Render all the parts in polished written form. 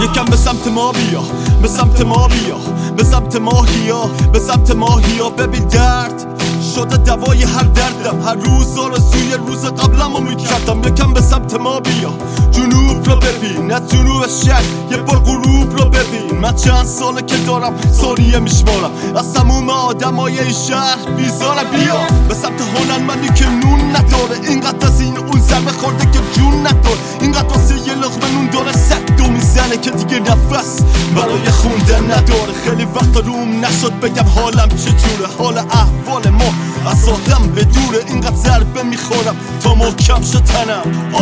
یکم به سمت ما بیا، به سمت ما بیا، به سمت ماهیا، به سمت ماهیا. ببین درد شده دوای هر دردم، هر روز آرزوی روز قبلمو میکردم. یکم به سمت ما بیا، جنوب رو ببین، نه جنوب شهر، یه بار غروب رو ببین. من چند ساله که دارم ثانیه میشمارم، از تموم آدمای این شهر بیزارم. بیا به سمت هنرمندی که نون نداره، اینقدر از این اون ضربه خورده که جون نداره، اینقدر واسه یه لقمه نون داره سگ دو میزنه که دیگه نفس برای خوندن نداره. خیلی وقت روم نشد بگم حالم چجوره، حال احوال ما از آدم بدوره. اینقدر ضربه میخورم تا محکم شه تنم،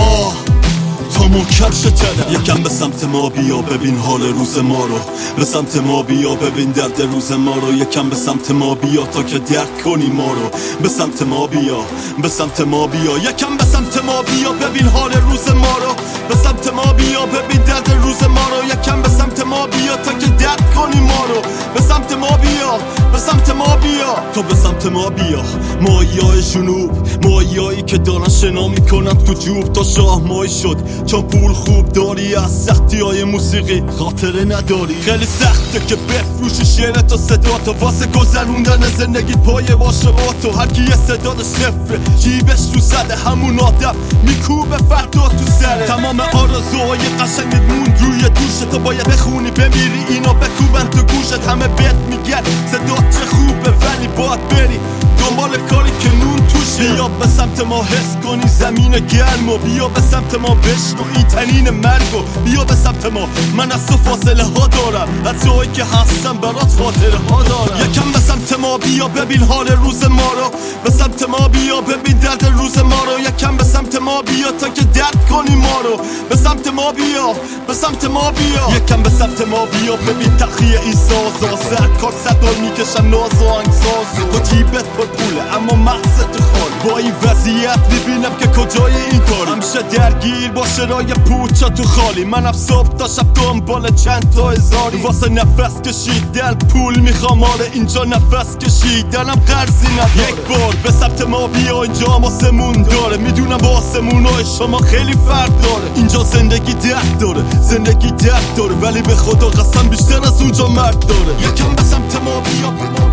تا محکم شه تنم. یکم به سمت ما بیا ببین حال روز ما رو، به سمت ما بیا ببین درد روز ما رو. یکم به سمت ما بیا تا که درک کنی ما رو، به سمت ما بیا، به سمت ما بیا. یکم به سمت ما بیا ببین حال روز ما رو، به سمت ما بیا ببین درد روز ما رو. یکم به سمت ما بیا تا که درک کنی ما رو، به سمت ما بیا، به سمت ما بیا. تو به سمت ما بیا، ماهیای جنوب، ماهیایی که دارن شنا میکنن تو جوب. تا شاه ماهی شد چون پول خوب داری، از سختی های موسیقی خاطره نداری. خیلی سخته که بفروشی شعرت و صداتو واسه گذروندن زندگی پای باشه با تو. هر کی یه صداد صفره جیبش تو زده، همون آدم میکوبه فردا تو سره. تمام آرزوهای قشنگت موند روی دوشت، تو باید بخونی بمیری اینا بکوبن تو گوشت. همه بهت میگن صدات چه خوبه ولی باید بری دنبال کاری که نون توشه. بیا به سمت ما حس کنی زمین گرمو، بیا به سمت ما بشنو این تنین مرگو. بیا به سمت ما، من از تو فاصله ها دارم، از جایی که هستم برات خاطره ها دارم. یکم به سمت ما بیا ببین حال روز ما رو، به سمت ما بیا ببین درد روز ما رو. یکم به سمت ما بیا تا که درد کنی ما رو، به سمت ما بیا، به سمت ما بیا. یکم به سمت ما بیا ببین تخیه این سازا، سرکار صدا میکشم ناز و انگسازو. تو جیبت پر پوله اما مغزت خال، با این وضعیت میبینم که کجای این کار. همیشه درگیر با شرای پوچا تو خالی، منم صبح تا شب دنبال چند تا هزاری. واسه نفس کشیدن پول میخوام، آره اینجا نفس کشیدنم قرضی نداره. یک بار به سمت ما بیا، اینجا آسمون داره، میدونم با آسمونای شما خیلی فرق داره. اینجا زندگی درد داره، زندگی درد داره، ولی به خدا قسم بیشتر از اونجا مرد داره. یکم به سمت ما بیا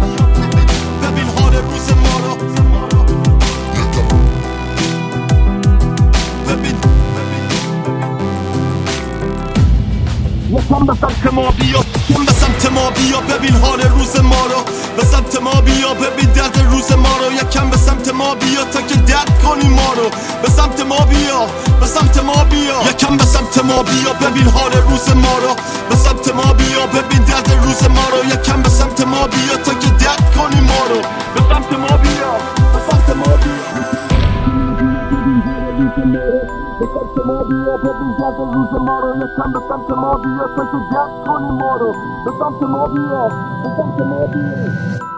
ببین حال روز ما رو، ببین یکم به سمت ما بیا، به سمت ما بیا ببین حال روز ما رو، به سمت ما بیا ببین درد روز ما رو. یکم به سمت ما بیا تا که درد کنی ما رو، به سمت ما بیا، به سمت ما بیا. یکم به سمت ما بیا ببین حال روز ما رو، به سمت ما بیا ببین درد روز ما رو. یکم به سمت ما بیا تا که درد کنی ما رو، به سمت ما بیا، به سمت ما بیا. به سمت ما بیا ببین درد روز ما رو. یکم به سمت ما بیا تا که درد کنی ما رو، به سمت ما بیا، به سمت ما بیا.